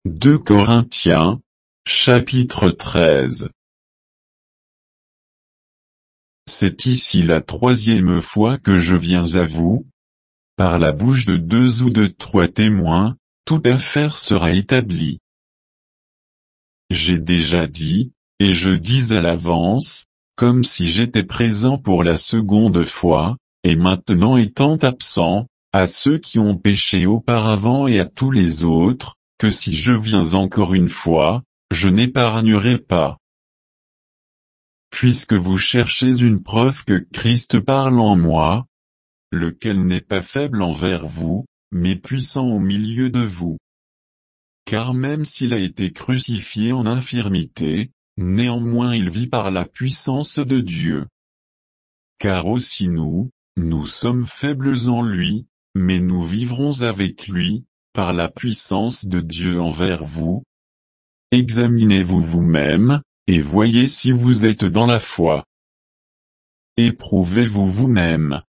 2 Corinthiens, chapitre 13. C'est ici la 3e fois que je viens à vous. Par la bouche de 2 ou de 3 témoins, toute affaire sera établie. J'ai déjà dit, et je dis à l'avance, comme si j'étais présent pour la 2e fois, et maintenant étant absent, à ceux qui ont péché auparavant et à tous les autres, que si je viens encore une fois, je n'épargnerai pas. Puisque vous cherchez une preuve que Christ parle en moi, lequel n'est pas faible envers vous, mais puissant au milieu de vous. Car même s'il a été crucifié en infirmité, néanmoins il vit par la puissance de Dieu. Car aussi nous sommes faibles en lui, mais nous vivrons avec lui, par la puissance de Dieu envers vous. Examinez-vous vous-même, et voyez si vous êtes dans la foi. Éprouvez-vous vous-même.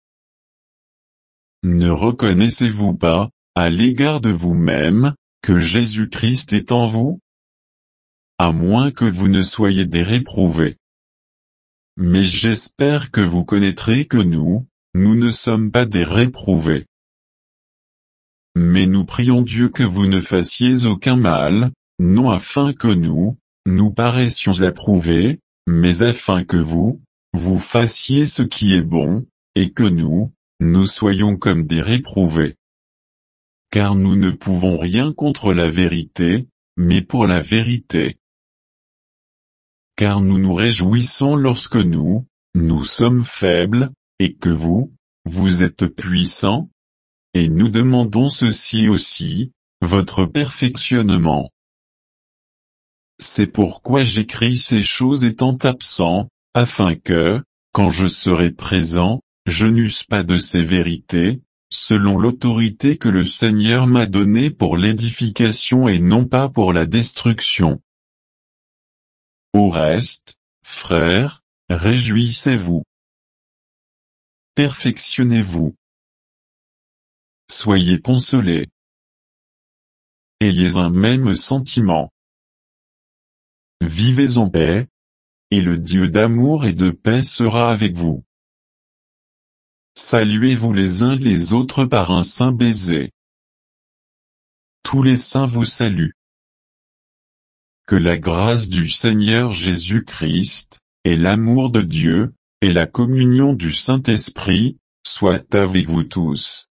Ne reconnaissez-vous pas, à l'égard de vous-même, que Jésus-Christ est en vous? À moins que vous ne soyez des réprouvés. Mais j'espère que vous connaîtrez que nous ne sommes pas des réprouvés. Mais nous prions Dieu que vous ne fassiez aucun mal, non afin que nous paraissions approuvés, mais afin que vous fassiez ce qui est bon, et que nous soyons comme des réprouvés. Car nous ne pouvons rien contre la vérité, mais pour la vérité. Car nous nous réjouissons lorsque nous sommes faibles, et que vous êtes puissants. Et nous demandons ceci aussi, votre perfectionnement. C'est pourquoi j'écris ces choses étant absent, afin que, quand je serai présent, je n'use pas de ces vérités, selon l'autorité que le Seigneur m'a donnée pour l'édification et non pas pour la destruction. Au reste, frères, réjouissez-vous. Perfectionnez-vous. Soyez consolés. Ayez un même sentiment. Vivez en paix, et le Dieu d'amour et de paix sera avec vous. Saluez-vous les uns les autres par un saint baiser. Tous les saints vous saluent. Que la grâce du Seigneur Jésus-Christ, et l'amour de Dieu, et la communion du Saint-Esprit, soient avec vous tous.